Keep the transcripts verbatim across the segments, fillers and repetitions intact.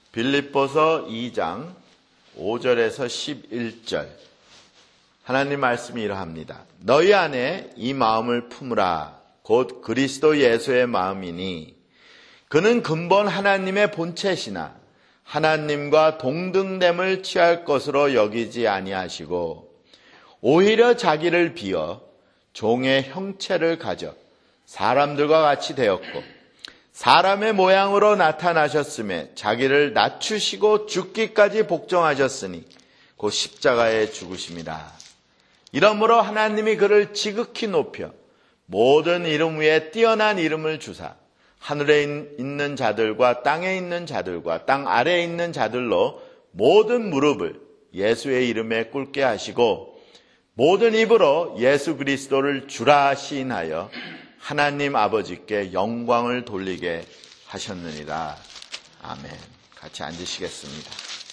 빌립보서 이 장 오 절에서 십일 절 하나님 말씀이 이러합니다. 너희 안에 이 마음을 품으라. 곧 그리스도 예수의 마음이니 그는 근본 하나님의 본체시나 하나님과 동등됨을 취할 것으로 여기지 아니하시고 오히려 자기를 비어 종의 형체를 가져 사람들과 같이 되었고 사람의 모양으로 나타나셨음에 자기를 낮추시고 죽기까지 복종하셨으니 곧 십자가에 죽으심이라. 이러므로 하나님이 그를 지극히 높여 모든 이름 위에 뛰어난 이름을 주사 하늘에 있는 자들과 땅에 있는 자들과 땅 아래에 있는 자들로 모든 무릎을 예수의 이름에 꿇게 하시고 모든 입으로 예수 그리스도를 주라 시인하여 하나님 아버지께 영광을 돌리게 하셨느니라. 아멘. 같이 앉으시겠습니다.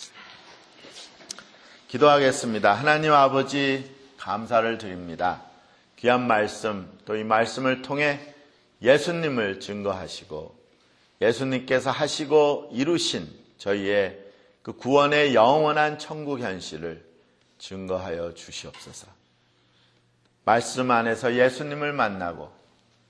기도하겠습니다. 하나님 아버지 감사를 드립니다. 귀한 말씀, 또 이 말씀을 통해 예수님을 증거하시고 예수님께서 하시고 이루신 저희의 그 구원의 영원한 천국 현실을 증거하여 주시옵소서. 말씀 안에서 예수님을 만나고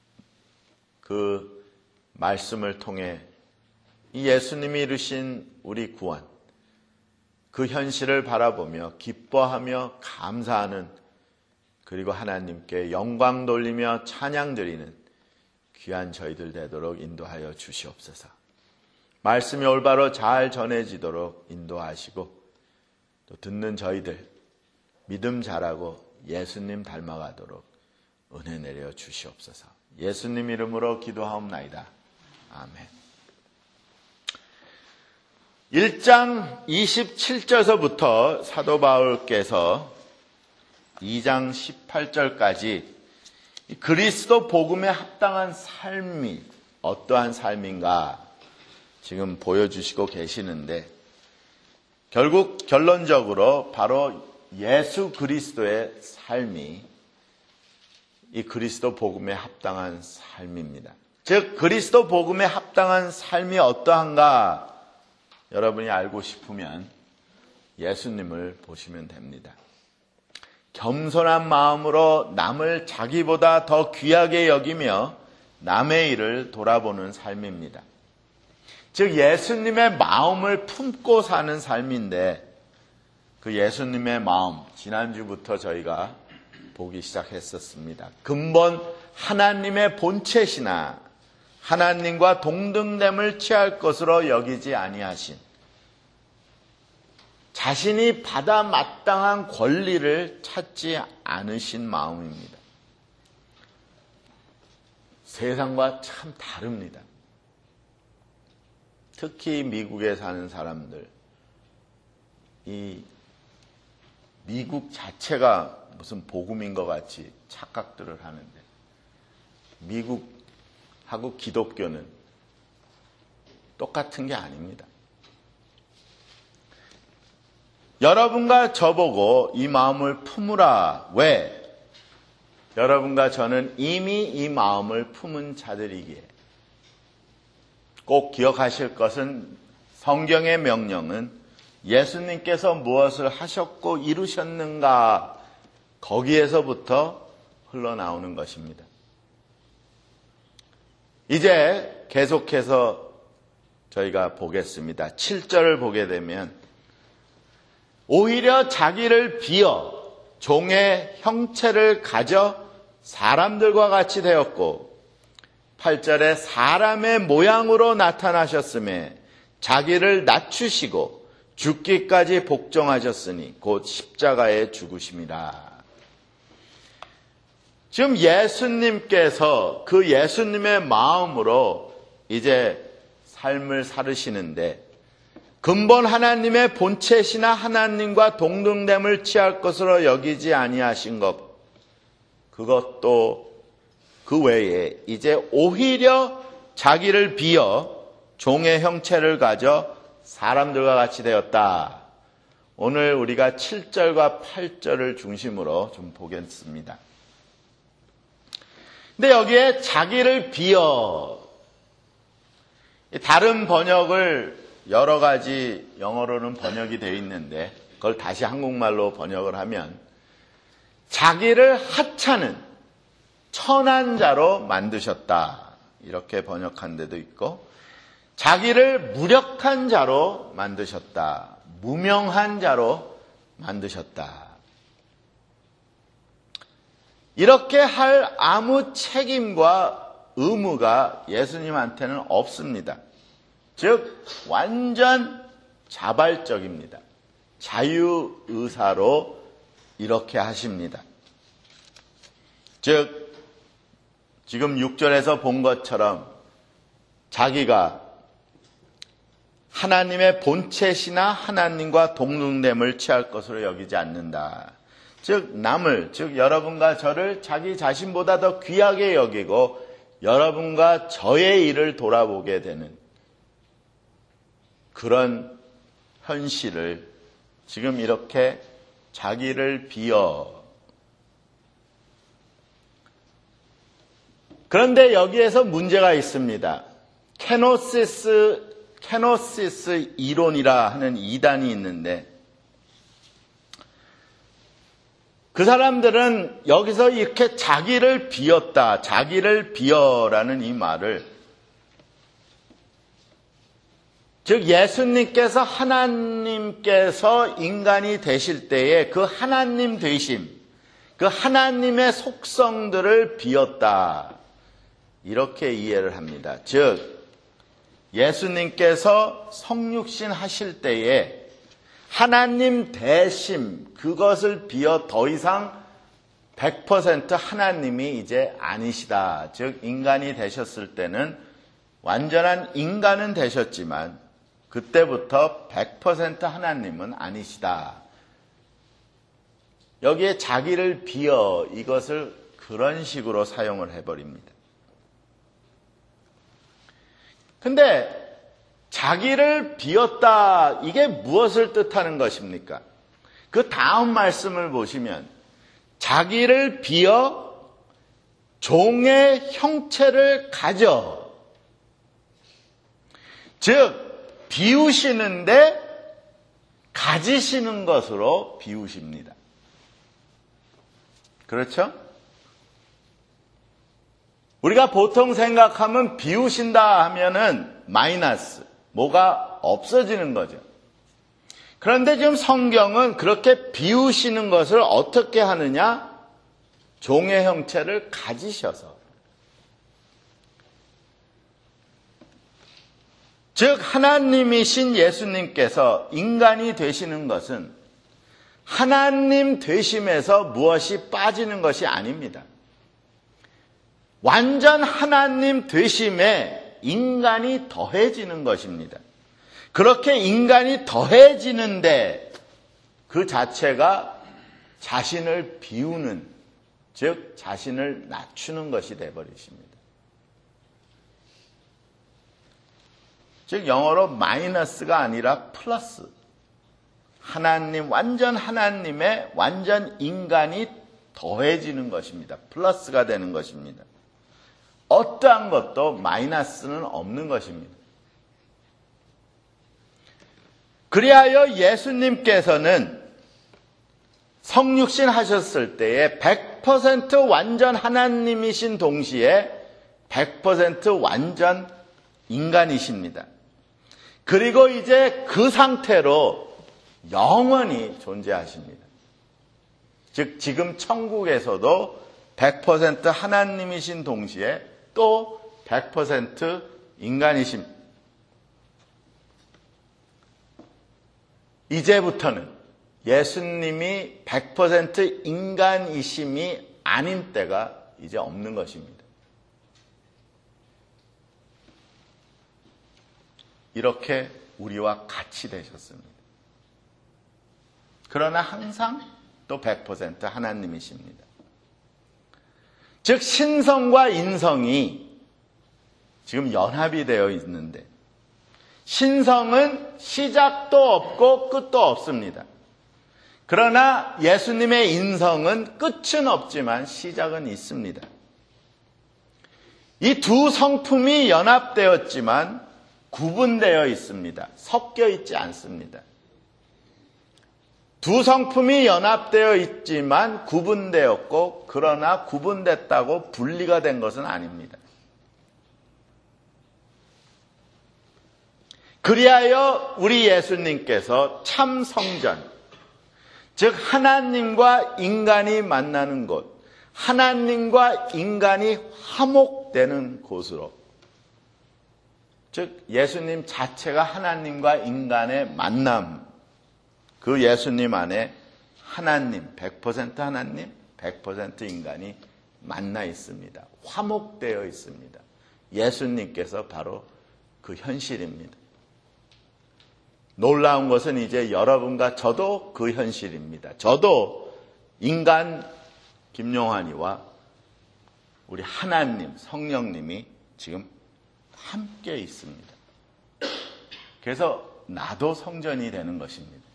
그 말씀을 통해 이 예수님이 이루신 우리 구원, 그 현실을 바라보며 기뻐하며 감사하는, 그리고 하나님께 영광 돌리며 찬양 드리는 귀한 저희들 되도록 인도하여 주시옵소서. 말씀이 올바로 잘 전해지도록 인도하시고 또 듣는 저희들 믿음 자라고 예수님 닮아가도록 은혜 내려 주시옵소서. 예수님 이름으로 기도하옵나이다. 아멘. 일 장 이십칠 절서부터 사도 바울께서 이 장 십팔 절까지 그리스도 복음에 합당한 삶이 어떠한 삶인가 지금 보여주시고 계시는데, 결국 결론적으로 바로 예수 그리스도의 삶이 이 그리스도 복음에 합당한 삶입니다. 즉 그리스도 복음에 합당한 삶이 어떠한가 여러분이 알고 싶으면 예수님을 보시면 됩니다. 겸손한 마음으로 남을 자기보다 더 귀하게 여기며 남의 일을 돌아보는 삶입니다. 즉 예수님의 마음을 품고 사는 삶인데, 그 예수님의 마음 지난주부터 저희가 보기 시작했었습니다. 근본 하나님의 본체시나 하나님과 동등됨을 취할 것으로 여기지 아니하신, 자신이 받아 마땅한 권리를 찾지 않으신 마음입니다. 세상과 참 다릅니다. 특히 미국에 사는 사람들, 이 미국 자체가 무슨 복음인 것 같이 착각들을 하는데, 미국하고 기독교는 똑같은 게 아닙니다. 여러분과 저보고 이 마음을 품으라. 왜? 여러분과 저는 이미 이 마음을 품은 자들이기에. 꼭 기억하실 것은 성경의 명령은 예수님께서 무엇을 하셨고 이루셨는가, 거기에서부터 흘러나오는 것입니다. 이제 계속해서 저희가 보겠습니다. 칠 절을 보게 되면 오히려 자기를 비어 종의 형체를 가져 사람들과 같이 되었고, 팔 절에 사람의 모양으로 나타나셨음에 자기를 낮추시고 죽기까지 복종하셨으니 곧 십자가에 죽으심이라. 지금 예수님께서 그 예수님의 마음으로 이제 삶을 살으시는데, 근본 하나님의 본체시나 하나님과 동등됨을 취할 것으로 여기지 아니하신 것, 그것도 그 외에 이제 오히려 자기를 비어 종의 형체를 가져 사람들과 같이 되었다. 오늘 우리가 칠 절과 팔 절을 중심으로 좀 보겠습니다. 근데 여기에 자기를 비어, 다른 번역을 여러 가지 영어로는 번역이 되어 있는데 그걸 다시 한국말로 번역을 하면 자기를 하찮은 천한 자로 만드셨다. 이렇게 번역한 데도 있고 자기를 무력한 자로 만드셨다. 무명한 자로 만드셨다. 이렇게 할 아무 책임과 의무가 예수님한테는 없습니다. 즉 완전 자발적입니다. 자유의사로 이렇게 하십니다. 즉 지금 육 절에서 본 것처럼 자기가 하나님의 본체시나 하나님과 동등됨을 취할 것으로 여기지 않는다. 즉 남을, 즉 여러분과 저를 자기 자신보다 더 귀하게 여기고 여러분과 저의 일을 돌아보게 되는 그런 현실을 지금 이렇게 자기를 비어. 그런데 여기에서 문제가 있습니다. 케노시스, 케노시스 이론이라 하는 이단이 있는데 그 사람들은 여기서 이렇게 자기를 비었다, 자기를 비어라는 이 말을 즉 예수님께서 하나님께서 인간이 되실 때에 그 하나님 되심, 그 하나님의 속성들을 비었다. 이렇게 이해를 합니다. 즉 예수님께서 성육신 하실 때에 하나님 대심, 그것을 비어 더 이상 백 퍼센트 하나님이 이제 아니시다. 즉 인간이 되셨을 때는 완전한 인간은 되셨지만 그때부터 백 퍼센트 하나님은 아니시다. 여기에 자기를 비어 이것을 그런 식으로 사용을 해버립니다. 근데 자기를 비었다, 이게 무엇을 뜻하는 것입니까? 그 다음 말씀을 보시면 자기를 비어 종의 형체를 가져. 즉 비우시는데 가지시는 것으로 비우십니다. 그렇죠? 우리가 보통 생각하면 비우신다 하면은 마이너스, 뭐가 없어지는 거죠. 그런데 지금 성경은 그렇게 비우시는 것을 어떻게 하느냐? 종의 형체를 가지셔서. 즉 하나님이신 예수님께서 인간이 되시는 것은 하나님 되심에서 무엇이 빠지는 것이 아닙니다. 완전 하나님 되심에 인간이 더해지는 것입니다. 그렇게 인간이 더해지는데 그 자체가 자신을 비우는, 즉 자신을 낮추는 것이 되어버리십니다. 즉 영어로 마이너스가 아니라 플러스. 하나님, 완전 하나님의 완전 인간이 더해지는 것입니다. 플러스가 되는 것입니다. 어떠한 것도 마이너스는 없는 것입니다. 그리하여 예수님께서는 성육신 하셨을 때에 백 퍼센트 완전 하나님이신 동시에 백 퍼센트 완전 인간이십니다. 그리고 이제 그 상태로 영원히 존재하십니다. 즉 지금 천국에서도 백 퍼센트 하나님이신 동시에 또 백 퍼센트 인간이십니다. 이제부터는 예수님이 백 퍼센트 인간이심이 아닌 때가 이제 없는 것입니다. 이렇게 우리와 같이 되셨습니다. 그러나 항상 또 백 퍼센트 하나님이십니다. 즉 신성과 인성이 지금 연합이 되어 있는데 신성은 시작도 없고 끝도 없습니다. 그러나 예수님의 인성은 끝은 없지만 시작은 있습니다. 이 두 성품이 연합되었지만 구분되어 있습니다. 섞여 있지 않습니다. 두 성품이 연합되어 있지만 구분되었고, 그러나 구분됐다고 분리가 된 것은 아닙니다. 그리하여 우리 예수님께서 참 성전, 즉 하나님과 인간이 만나는 곳, 하나님과 인간이 화목되는 곳으로, 즉 예수님 자체가 하나님과 인간의 만남, 그 예수님 안에 하나님, 백 퍼센트 하나님, 백 퍼센트 인간이 만나 있습니다. 화목되어 있습니다. 예수님께서 바로 그 현실입니다. 놀라운 것은 이제 여러분과 저도 그 현실입니다. 저도 인간 김용환이와 우리 하나님, 성령님이 지금 함께 있습니다. 그래서 나도 성전이 되는 것입니다.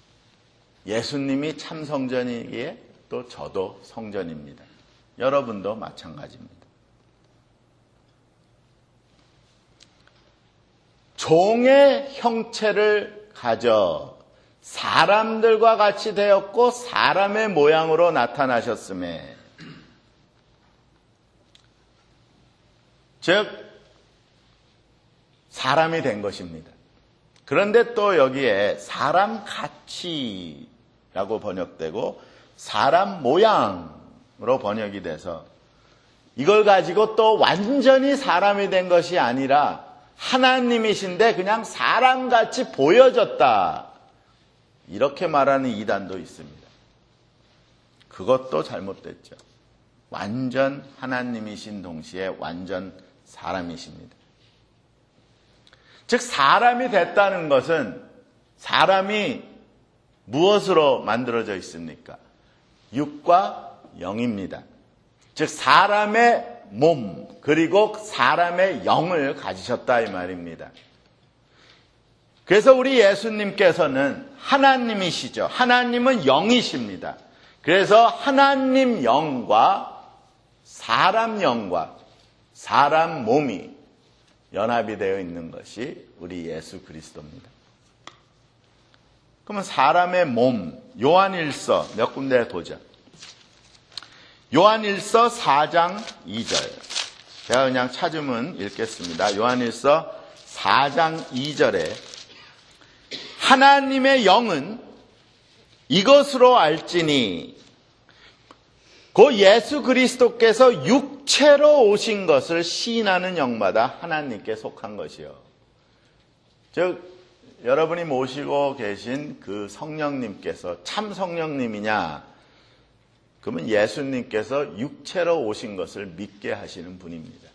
예수님이 참 성전이기에 또 저도 성전입니다. 여러분도 마찬가지입니다. 종의 형체를 가져 사람들과 같이 되었고 사람의 모양으로 나타나셨음에, 즉 사람이 된 것입니다. 그런데 또 여기에 사람 같이라고 번역되고 사람 모양으로 번역이 돼서 이걸 가지고 또 완전히 사람이 된 것이 아니라 하나님이신데 그냥 사람같이 보여졌다, 이렇게 말하는 이단도 있습니다. 그것도 잘못됐죠. 완전 하나님이신 동시에 완전 사람이십니다. 즉 사람이 됐다는 것은, 사람이 무엇으로 만들어져 있습니까? 육과 영입니다. 즉 사람의 몸 그리고 사람의 영을 가지셨다 이 말입니다. 그래서 우리 예수님께서는 하나님이시죠. 하나님은 영이십니다. 그래서 하나님 영과 사람 영과 사람 몸이 연합이 되어 있는 것이 우리 예수 그리스도입니다. 그러면 사람의 몸, 요한일서 몇 군데 보자. 요한일서 사 장 이 절. 제가 그냥 찾으면 읽겠습니다. 요한일서 사 장 이 절에 하나님의 영은 이것으로 알지니 그 예수 그리스도께서 육체로 오신 것을 시인하는 영마다 하나님께 속한 것이요. 즉 여러분이 모시고 계신 그 성령님께서 참 성령님이냐? 그러면 예수님께서 육체로 오신 것을 믿게 하시는 분입니다.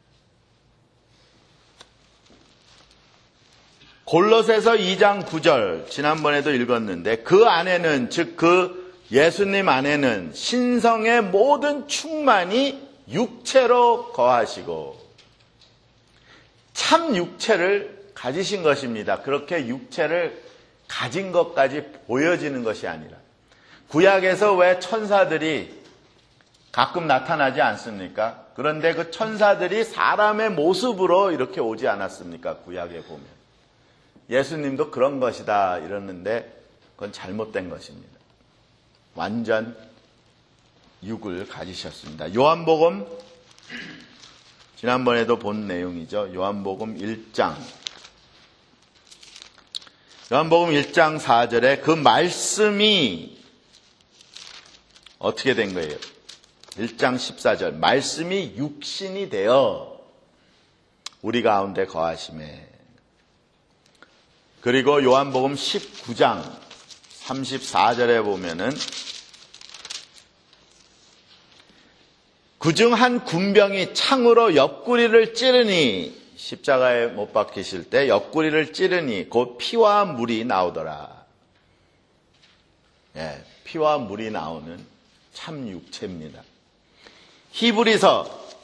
골로새서 이 장 구 절 지난번에도 읽었는데 그 안에는, 즉 그 예수님 안에는 신성의 모든 충만이 육체로 거하시고, 참 육체를 가지신 것입니다. 그렇게 육체를 가진 것까지 보여지는 것이 아니라, 구약에서 왜 천사들이 가끔 나타나지 않습니까? 그런데 그 천사들이 사람의 모습으로 이렇게 오지 않았습니까? 구약에 보면. 예수님도 그런 것이다 이러는데 그건 잘못된 것입니다. 완전 육을 가지셨습니다. 요한복음, 지난번에도 본 내용이죠. 요한복음 일 장. 요한복음 일 장 사 절에 그 말씀이 어떻게 된 거예요? 일 장 십사 절. 말씀이 육신이 되어 우리 가운데 거하심에. 그리고 요한복음 십구 장 삼십사 절에 보면은 그중 한 군병이 창으로 옆구리를 찌르니, 십자가에 못 박히실 때 옆구리를 찌르니 곧 피와 물이 나오더라. 예, 피와 물이 나오는 참 육체입니다. 히브리서,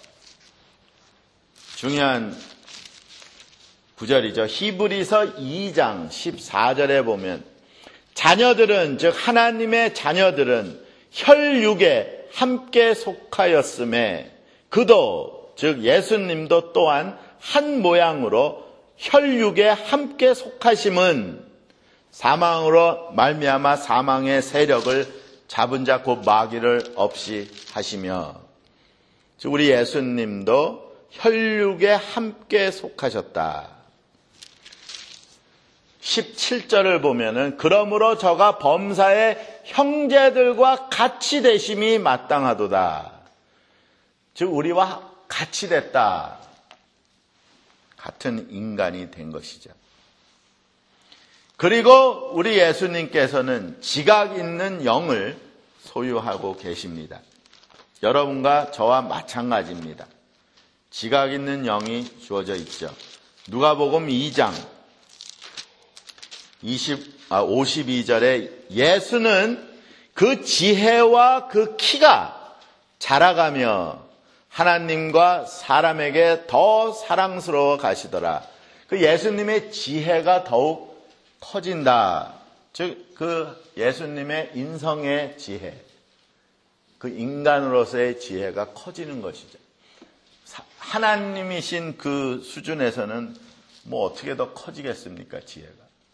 중요한 구절이죠. 히브리서 이 장 십사 절에 보면 자녀들은, 즉 하나님의 자녀들은 혈육에 함께 속하였음에 그도, 즉 예수님도 또한 한 모양으로 혈육에 함께 속하심은 사망으로 말미암아 사망의 세력을 잡은 자 곧 마귀를 없이 하시며, 우리 예수님도 혈육에 함께 속하셨다. 십칠 절을 보면은 그러므로 저가 범사의 형제들과 같이 되심이 마땅하도다. 즉 우리와 같이 됐다. 같은 인간이 된 것이죠. 그리고 우리 예수님께서는 지각 있는 영을 소유하고 계십니다. 여러분과 저와 마찬가지입니다. 지각 있는 영이 주어져 있죠. 누가복음 이 장 오십이 절에 예수는 그 지혜와 그 키가 자라가며 하나님과 사람에게 더 사랑스러워 가시더라. 그 예수님의 지혜가 더욱 커진다. 즉 그 예수님의 인성의 지혜, 그 인간으로서의 지혜가 커지는 것이죠. 하나님이신 그 수준에서는 뭐 어떻게 더 커지겠습니까, 지혜가.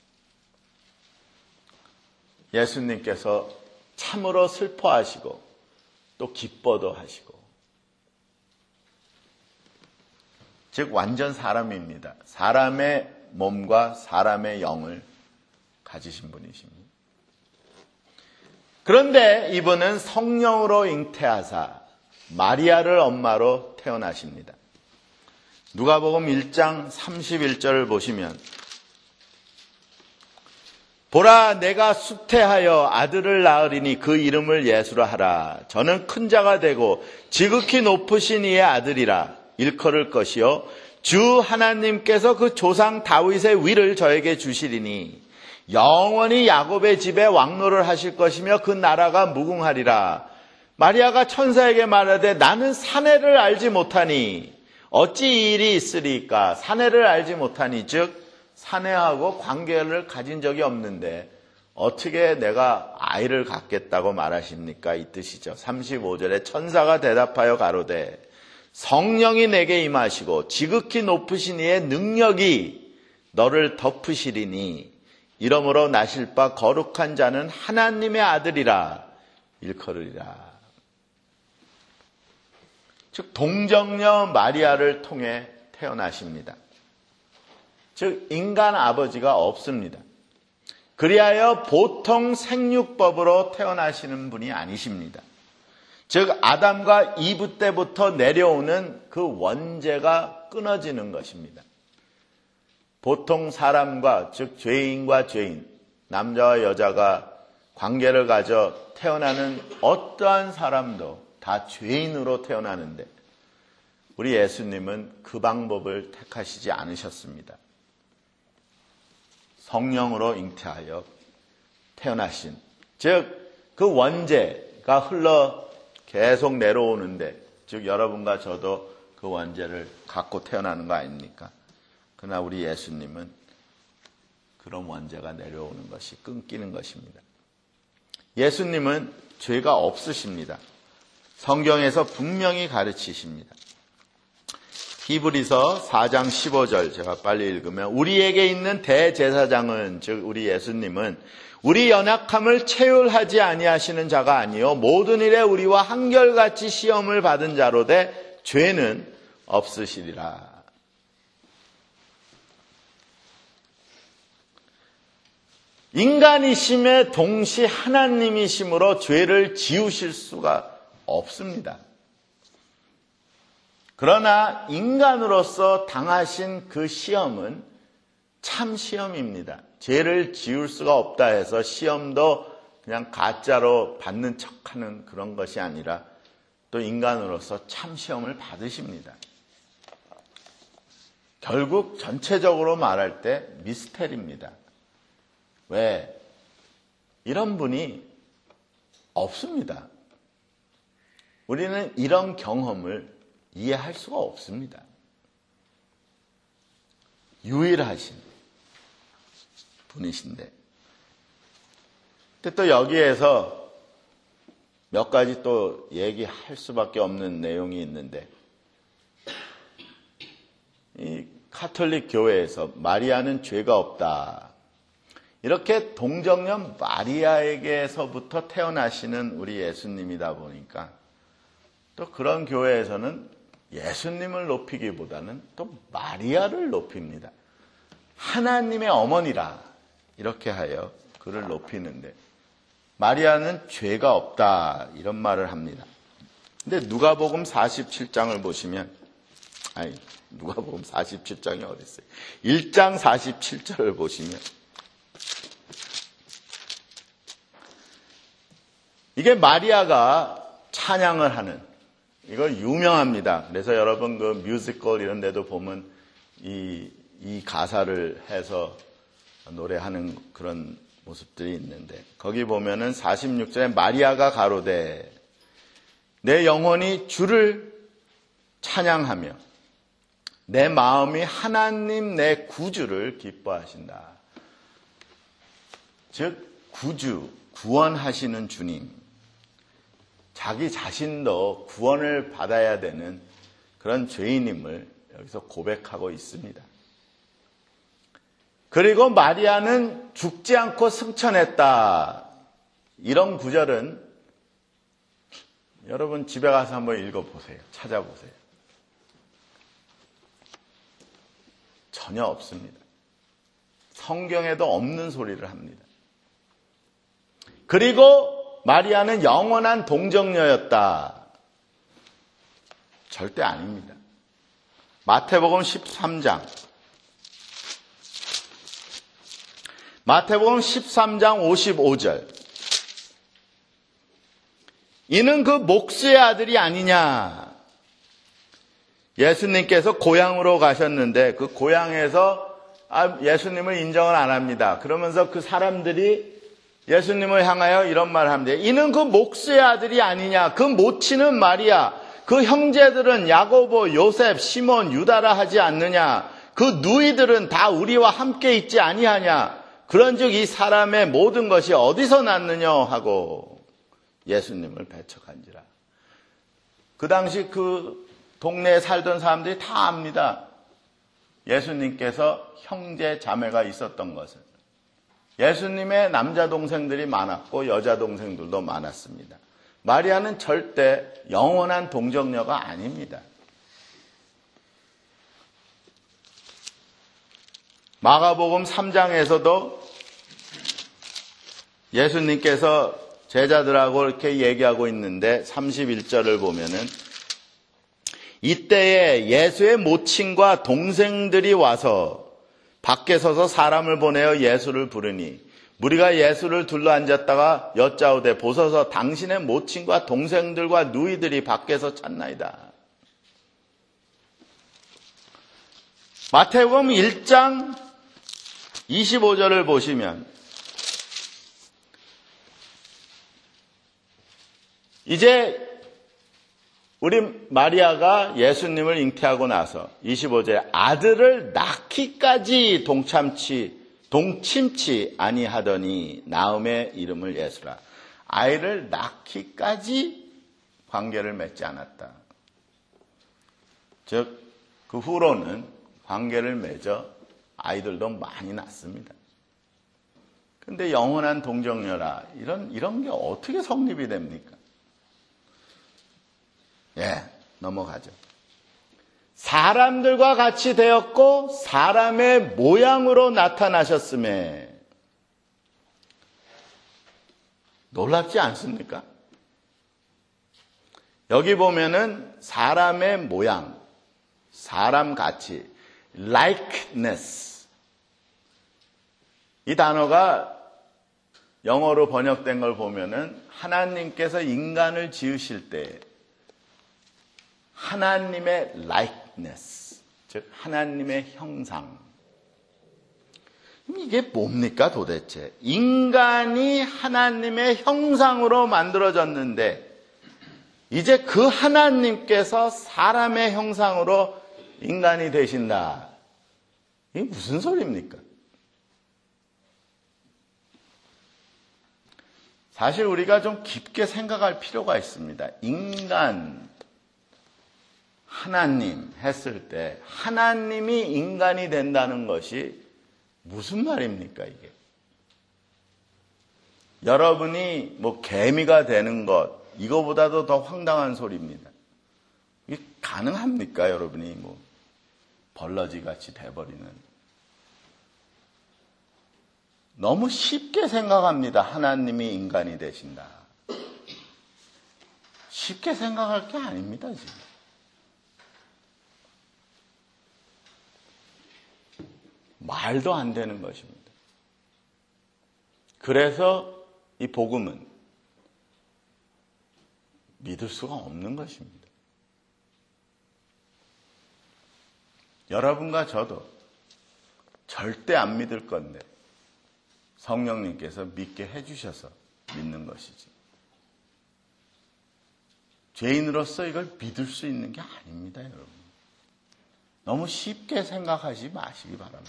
예수님께서 참으로 슬퍼하시고 또 기뻐도 하시고, 즉 완전 사람입니다. 사람의 몸과 사람의 영을 가지신 분이십니다. 그런데 이분은 성령으로 잉태하사 마리아를 엄마로 태어나십니다. 누가복음 일 장 삼십일 절을 보시면 보라 내가 수태하여 아들을 낳으리니 그 이름을 예수라 하라. 저는 큰 자가 되고 지극히 높으신 이의 아들이라. 일컬을 것이요 주 하나님께서 그 조상 다윗의 위를 저에게 주시리니 영원히 야곱의 집에 왕노를 하실 것이며 그 나라가 무궁하리라. 마리아가 천사에게 말하되 나는 사내를 알지 못하니 어찌 이 일이 있으리까. 사내를 알지 못하니 즉 사내하고 관계를 가진 적이 없는데 어떻게 내가 아이를 갖겠다고 말하십니까? 이 뜻이죠. 삼십오 절에 천사가 대답하여 가로되 성령이 내게 임하시고 지극히 높으신 이의 능력이 너를 덮으시리니 이러므로 나실 바 거룩한 자는 하나님의 아들이라 일컬으리라. 즉 동정녀 마리아를 통해 태어나십니다. 즉 인간 아버지가 없습니다. 그리하여 보통 생육법으로 태어나시는 분이 아니십니다. 즉 아담과 이브 때부터 내려오는 그 원죄가 끊어지는 것입니다. 보통 사람과 즉 죄인과 죄인, 남자와 여자가 관계를 가져 태어나는 어떠한 사람도 다 죄인으로 태어나는데 우리 예수님은 그 방법을 택하시지 않으셨습니다. 성령으로 잉태하여 태어나신, 즉 그 원죄가 흘러 계속 내려오는데, 즉 여러분과 저도 그 원죄를 갖고 태어나는 거 아닙니까? 그러나 우리 예수님은 그런 원죄가 내려오는 것이 끊기는 것입니다. 예수님은 죄가 없으십니다. 성경에서 분명히 가르치십니다. 히브리서 사 장 십오 절 제가 빨리 읽으면 우리에게 있는 대제사장은 즉 우리 예수님은 우리 연약함을 체휼하지 아니하시는 자가 아니요 모든 일에 우리와 한결같이 시험을 받은 자로되 죄는 없으시리라. 인간이심에 동시 하나님이심으로 죄를 지우실 수가 없습니다. 그러나 인간으로서 당하신 그 시험은 참 시험입니다. 죄를 지울 수가 없다 해서 시험도 그냥 가짜로 받는 척하는 그런 것이 아니라 또 인간으로서 참 시험을 받으십니다. 결국 전체적으로 말할 때 미스테리입니다. 왜? 이런 분이 없습니다. 우리는 이런 경험을 이해할 수가 없습니다. 유일하신 분이신데. 근데 또 여기에서 몇 가지 또 얘기할 수밖에 없는 내용이 있는데, 이 카톨릭 교회에서 마리아는 죄가 없다. 이렇게 동정녀 마리아에게서부터 태어나시는 우리 예수님이다 보니까 또 그런 교회에서는 예수님을 높이기보다는 또 마리아를 높입니다. 하나님의 어머니라 이렇게 하여 그를 높이는데 마리아는 죄가 없다 이런 말을 합니다. 근데 누가복음 사십칠 장을 보시면 아니 누가복음 사십칠 장이 어디 있어요? 일 장 사십칠 절을 보시면 이게 마리아가 찬양을 하는 이거 유명합니다. 그래서 여러분 그 뮤지컬 이런 데도 보면 이, 이 가사를 해서 노래하는 그런 모습들이 있는데 거기 보면은 사십육 절에 마리아가 가로되 내 영혼이 주를 찬양하며 내 마음이 하나님 내 구주를 기뻐하신다. 즉 구주, 구원하시는 주님, 자기 자신도 구원을 받아야 되는 그런 죄인임을 여기서 고백하고 있습니다. 그리고 마리아는 죽지 않고 승천했다. 이런 구절은 여러분 집에 가서 한번 읽어보세요. 찾아보세요. 전혀 없습니다. 성경에도 없는 소리를 합니다. 그리고 마리아는 영원한 동정녀였다. 절대 아닙니다. 마태복음 십삼 장. 마태복음 십삼 장 오십오 절. 이는 그 목수의 아들이 아니냐. 예수님께서 고향으로 가셨는데 그 고향에서 예수님을 인정을 안 합니다. 그러면서 그 사람들이 예수님을 향하여 이런 말을 합니다. 이는 그 목수의 아들이 아니냐. 그 모친은 마리아. 그 형제들은 야고보, 요셉, 시몬, 유다라 하지 않느냐. 그 누이들은 다 우리와 함께 있지 아니하냐. 그런즉 이 사람의 모든 것이 어디서 났느냐 하고 예수님을 배척한지라. 그 당시 그 동네에 살던 사람들이 다 압니다. 예수님께서 형제 자매가 있었던 것을. 예수님의 남자 동생들이 많았고 여자 동생들도 많았습니다. 마리아는 절대 영원한 동정녀가 아닙니다. 마가복음 삼 장에서도 예수님께서 제자들하고 이렇게 얘기하고 있는데 삼십일 절을 보면은 이때에 예수의 모친과 동생들이 와서 밖에 서서 사람을 보내어 예수를 부르니 무리가 예수를 둘러앉았다가 여짜오되 보소서 당신의 모친과 동생들과 누이들이 밖에서 찾나이다. 마태복음 일 장 이십오 절을 보시면 이제 우리 마리아가 예수님을 잉태하고 나서 이십오 절에 아들을 낳기까지 동참치, 동침치 아니하더니 나음의 이름을 예수라. 아이를 낳기까지 관계를 맺지 않았다. 즉, 그 후로는 관계를 맺어 아이들도 많이 낳습니다. 그런데 영원한 동정녀라. 이런, 이런 게 어떻게 성립이 됩니까? 예, 넘어가죠. 사람들과 같이 되었고 사람의 모양으로 나타나셨음에 놀랍지 않습니까? 여기 보면은 사람의 모양, 사람같이, likeness. 이 단어가 영어로 번역된 걸 보면은 하나님께서 인간을 지으실 때 하나님의 likeness, 즉 하나님의 형상. 이게 뭡니까 도대체? 인간이 하나님의 형상으로 만들어졌는데 이제 그 하나님께서 사람의 형상으로 인간이 되신다. 이게 무슨 소리입니까? 사실 우리가 좀 깊게 생각할 필요가 있습니다. 인간, 하나님 했을 때 하나님이 인간이 된다는 것이 무슨 말입니까, 이게? 여러분이 뭐 개미가 되는 것, 이거보다도 더 황당한 소리입니다. 이게 가능합니까, 여러분이 뭐 벌러지 같이 돼버리는? 너무 쉽게 생각합니다. 하나님이 인간이 되신다. 쉽게 생각할 게 아닙니다, 지금. 말도 안 되는 것입니다. 그래서 이 복음은 믿을 수가 없는 것입니다. 여러분과 저도 절대 안 믿을 건데 성령님께서 믿게 해주셔서 믿는 것이지. 죄인으로서 이걸 믿을 수 있는 게 아닙니다, 여러분. 너무 쉽게 생각하지 마시기 바랍니다.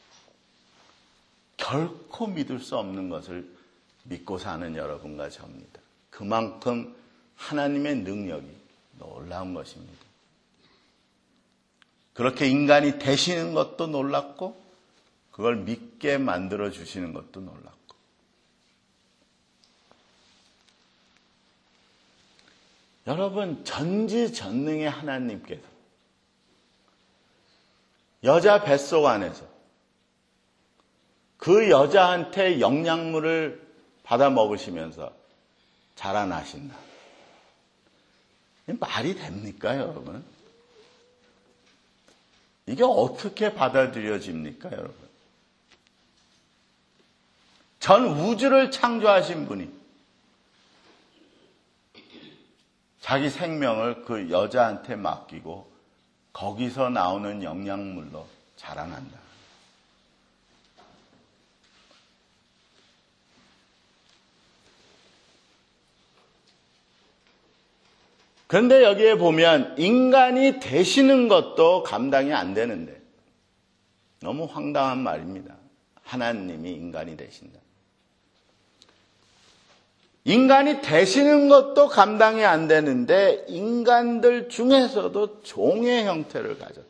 결코 믿을 수 없는 것을 믿고 사는 여러분과 저입니다. 그만큼 하나님의 능력이 놀라운 것입니다. 그렇게 인간이 되시는 것도 놀랍고 그걸 믿게 만들어 주시는 것도 놀랍고. 여러분, 전지전능의 하나님께서 여자 뱃속 안에서 그 여자한테 영양물을 받아 먹으시면서 자라나신다. 말이 됩니까, 여러분? 이게 어떻게 받아들여집니까, 여러분? 전 우주를 창조하신 분이 자기 생명을 그 여자한테 맡기고 거기서 나오는 영양물로 자라난다. 그런데 여기에 보면 인간이 되시는 것도 감당이 안 되는데 너무 황당한 말입니다. 하나님이 인간이 되신다. 인간이 되시는 것도 감당이 안 되는데 인간들 중에서도 종의 형태를 가졌다.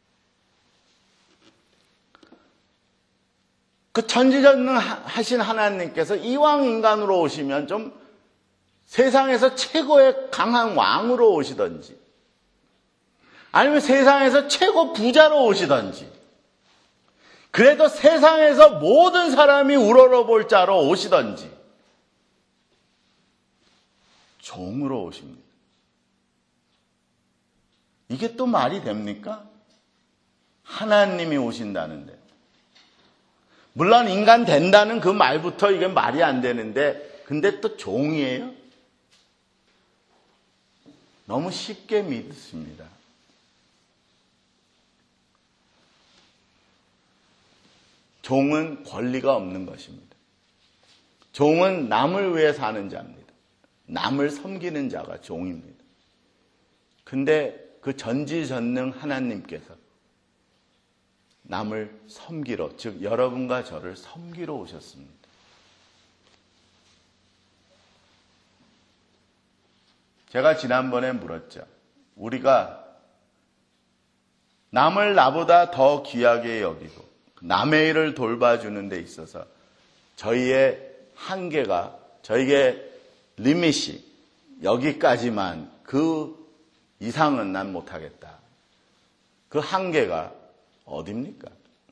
그 전지전능하신 하나님께서 이왕 인간으로 오시면 좀 세상에서 최고의 강한 왕으로 오시든지 아니면 세상에서 최고 부자로 오시든지 그래도 세상에서 모든 사람이 우러러볼 자로 오시든지 종으로 오십니다. 이게 또 말이 됩니까? 하나님이 오신다는데. 물론 인간 된다는 그 말부터 이게 말이 안 되는데 근데 또 종이에요? 너무 쉽게 믿습니다. 종은 권리가 없는 것입니다. 종은 남을 위해 사는 자입니다. 남을 섬기는 자가 종입니다. 근데 그 전지전능 하나님께서 남을 섬기러, 즉 여러분과 저를 섬기러 오셨습니다. 제가 지난번에 물었죠. 우리가 남을 나보다 더 귀하게 여기고 남의 일을 돌봐주는 데 있어서 저희의 한계가, 저희의 리밋이 여기까지만, 그 이상은 난 못하겠다. 그 한계가 어디입니까?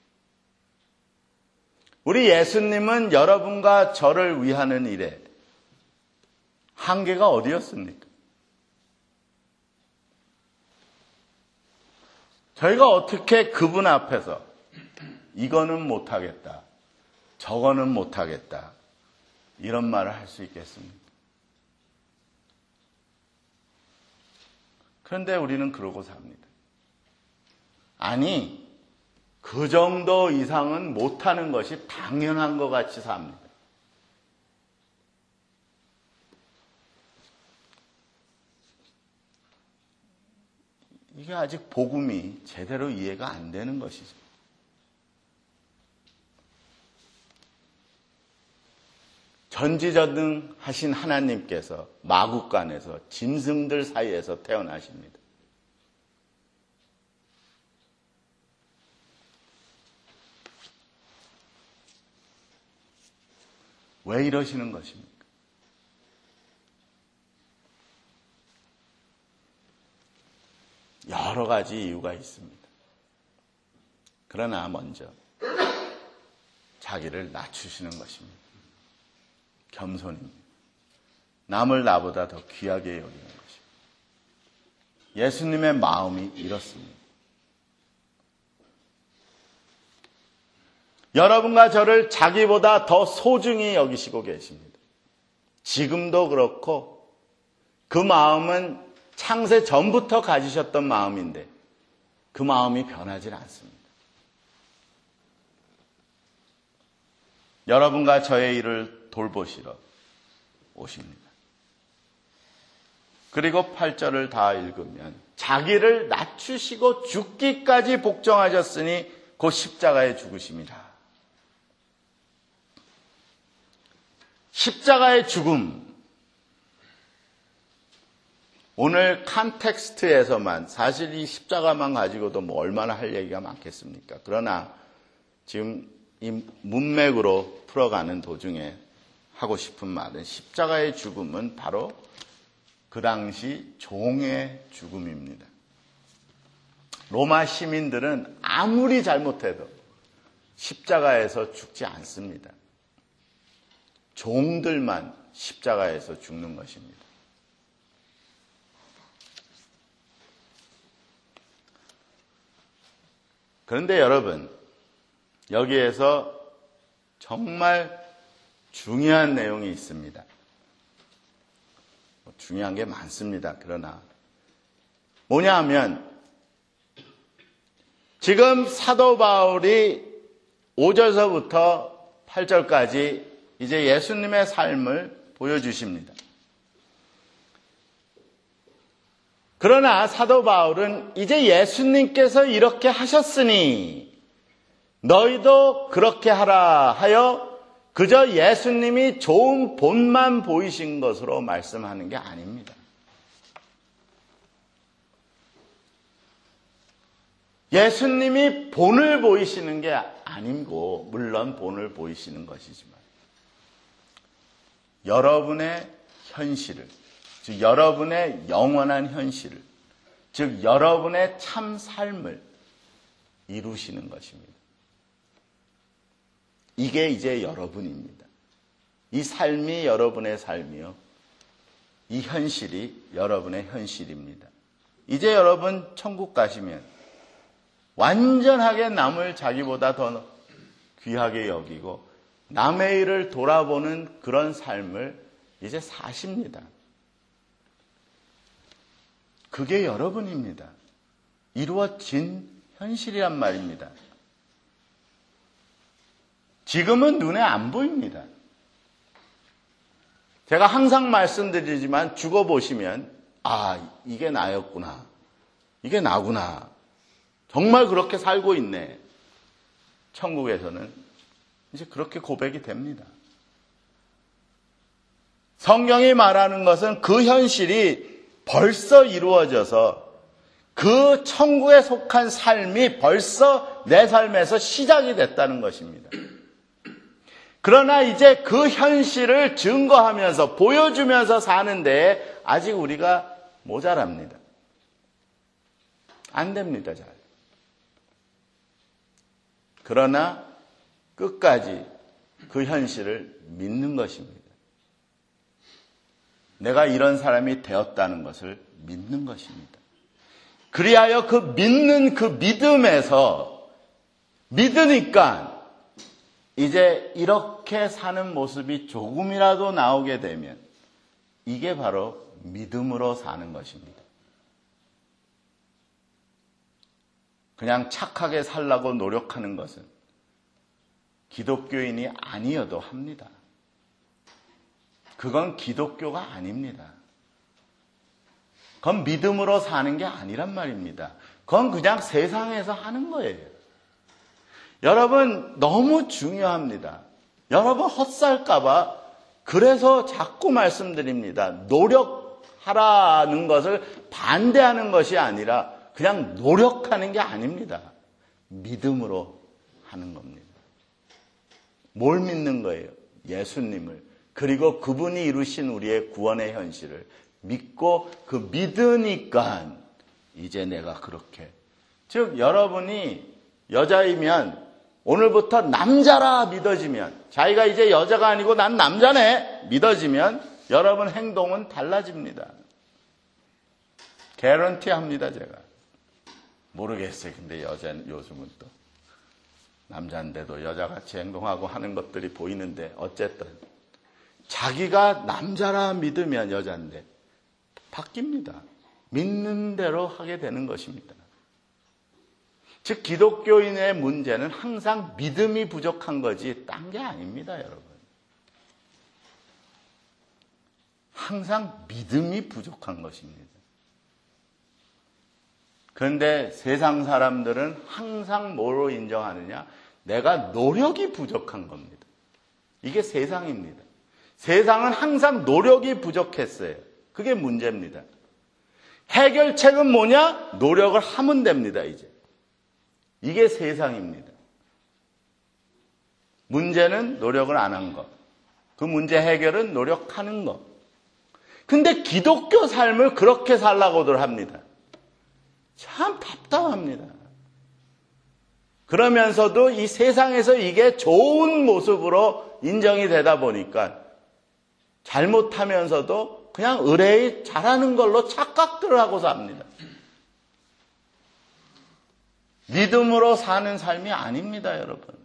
우리 예수님은 여러분과 저를 위하는 일에 한계가 어디였습니까? 저희가 어떻게 그분 앞에서 이거는 못하겠다, 저거는 못하겠다 이런 말을 할 수 있겠습니까? 그런데 우리는 그러고 삽니다. 아니, 그 정도 이상은 못하는 것이 당연한 것 같이 삽니다. 이게 아직 복음이 제대로 이해가 안 되는 것이죠. 전지전능하신 하나님께서 마국간에서 짐승들 사이에서 태어나십니다. 왜 이러시는 것입니까? 여러 가지 이유가 있습니다. 그러나 먼저 자기를 낮추시는 것입니다. 겸손입니다. 남을 나보다 더 귀하게 여기는 것입니다. 예수님의 마음이 이렇습니다. 여러분과 저를 자기보다 더 소중히 여기시고 계십니다. 지금도 그렇고 그 마음은 창세 전부터 가지셨던 마음인데 그 마음이 변하지 않습니다. 여러분과 저의 일을 돌보시러 오십니다. 그리고 팔 절을 다 읽으면 자기를 낮추시고 죽기까지 복종하셨으니 곧 십자가에 죽으심이라. 십자가의 죽음. 오늘 컨텍스트에서만 사실 이 십자가만 가지고도 뭐 얼마나 할 얘기가 많겠습니까? 그러나 지금 이 문맥으로 풀어가는 도중에 하고 싶은 말은 십자가의 죽음은 바로 그 당시 종의 죽음입니다. 로마 시민들은 아무리 잘못해도 십자가에서 죽지 않습니다. 종들만 십자가에서 죽는 것입니다. 그런데 여러분, 여기에서 정말 중요한 내용이 있습니다. 중요한 게 많습니다. 그러나 뭐냐 하면 지금 사도 바울이 오 절서부터 팔 절까지 이제 예수님의 삶을 보여주십니다. 그러나 사도 바울은 이제 예수님께서 이렇게 하셨으니 너희도 그렇게 하라 하여 그저 예수님이 좋은 본만 보이신 것으로 말씀하는 게 아닙니다. 예수님이 본을 보이시는 게 아니고 물론 본을 보이시는 것이지만 여러분의 현실을, 즉 여러분의 영원한 현실을, 즉 여러분의 참 삶을 이루시는 것입니다. 이게 이제 여러분입니다. 이 삶이 여러분의 삶이요. 이 현실이 여러분의 현실입니다. 이제 여러분 천국 가시면 완전하게 남을 자기보다 더 귀하게 여기고 남의 일을 돌아보는 그런 삶을 이제 사십니다. 그게 여러분입니다. 이루어진 현실이란 말입니다. 지금은 눈에 안 보입니다. 제가 항상 말씀드리지만 죽어보시면 아, 이게 나였구나. 이게 나구나. 정말 그렇게 살고 있네. 천국에서는 이제 그렇게 고백이 됩니다. 성경이 말하는 것은 그 현실이 벌써 이루어져서 그 천국에 속한 삶이 벌써 내 삶에서 시작이 됐다는 것입니다. 그러나 이제 그 현실을 증거하면서 보여주면서 사는데 아직 우리가 모자랍니다. 안 됩니다, 잘. 그러나 끝까지 그 현실을 믿는 것입니다. 내가 이런 사람이 되었다는 것을 믿는 것입니다. 그리하여 그 믿는 그 믿음에서 믿으니까 이제 이렇게 사는 모습이 조금이라도 나오게 되면 이게 바로 믿음으로 사는 것입니다. 그냥 착하게 살라고 노력하는 것은 기독교인이 아니어도 합니다. 그건 기독교가 아닙니다. 그건 믿음으로 사는 게 아니란 말입니다. 그건 그냥 세상에서 하는 거예요. 여러분 너무 중요합니다. 여러분 헛살까봐 그래서 자꾸 말씀드립니다. 노력하라는 것을 반대하는 것이 아니라 그냥 노력하는 게 아닙니다. 믿음으로 하는 겁니다. 뭘 믿는 거예요? 예수님을, 그리고 그분이 이루신 우리의 구원의 현실을 믿고 그 믿으니까 이제 내가 그렇게, 즉 여러분이 여자이면 오늘부터 남자라 믿어지면, 자기가 이제 여자가 아니고 난 남자네 믿어지면 여러분 행동은 달라집니다. 개런티 합니다. 제가 모르겠어요. 근데 여자는 요즘은 또 남자인데도 여자같이 행동하고 하는 것들이 보이는데, 어쨌든 자기가 남자라 믿으면 여자인데 바뀝니다. 믿는 대로 하게 되는 것입니다. 즉 기독교인의 문제는 항상 믿음이 부족한 거지 딴 게 아닙니다. 여러분, 항상 믿음이 부족한 것입니다. 그런데 세상 사람들은 항상 뭐로 인정하느냐? 내가 노력이 부족한 겁니다. 이게 세상입니다. 세상은 항상 노력이 부족했어요. 그게 문제입니다. 해결책은 뭐냐? 노력을 하면 됩니다. 이제 이게 세상입니다. 문제는 노력을 안 한 것. 그 문제 해결은 노력하는 것. 근데 기독교 삶을 그렇게 살라고들 합니다. 참 답답합니다. 그러면서도 이 세상에서 이게 좋은 모습으로 인정이 되다 보니까 잘못하면서도 그냥 의뢰히 잘하는 걸로 착각들을 하고 삽니다. 믿음으로 사는 삶이 아닙니다, 여러분.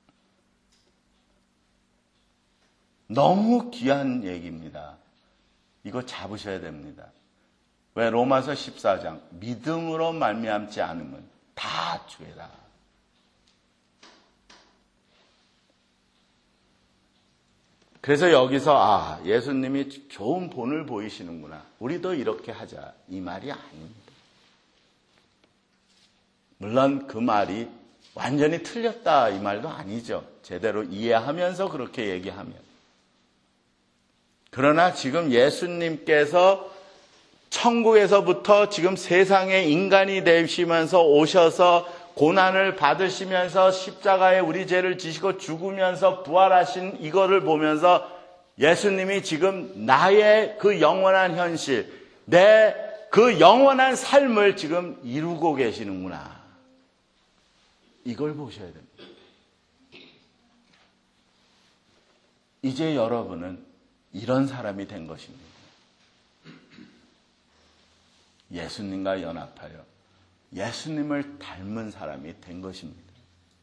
너무 귀한 얘기입니다. 이거 잡으셔야 됩니다. 왜? 로마서 십사 장 믿음으로 말미암지 않으면 다 죄다. 그래서 여기서 아, 예수님이 좋은 본을 보이시는구나, 우리도 이렇게 하자, 이 말이 아닙니다. 물론 그 말이 완전히 틀렸다 이 말도 아니죠. 제대로 이해하면서 그렇게 얘기하면. 그러나 지금 예수님께서 천국에서부터 지금 세상에 인간이 되시면서 오셔서 고난을 받으시면서 십자가에 우리 죄를 지시고 죽으면서 부활하신 이거를 보면서 예수님이 지금 나의 그 영원한 현실, 내 그 영원한 삶을 지금 이루고 계시는구나, 이걸 보셔야 됩니다. 이제 여러분은 이런 사람이 된 것입니다. 예수님과 연합하여 예수님을 닮은 사람이 된 것입니다.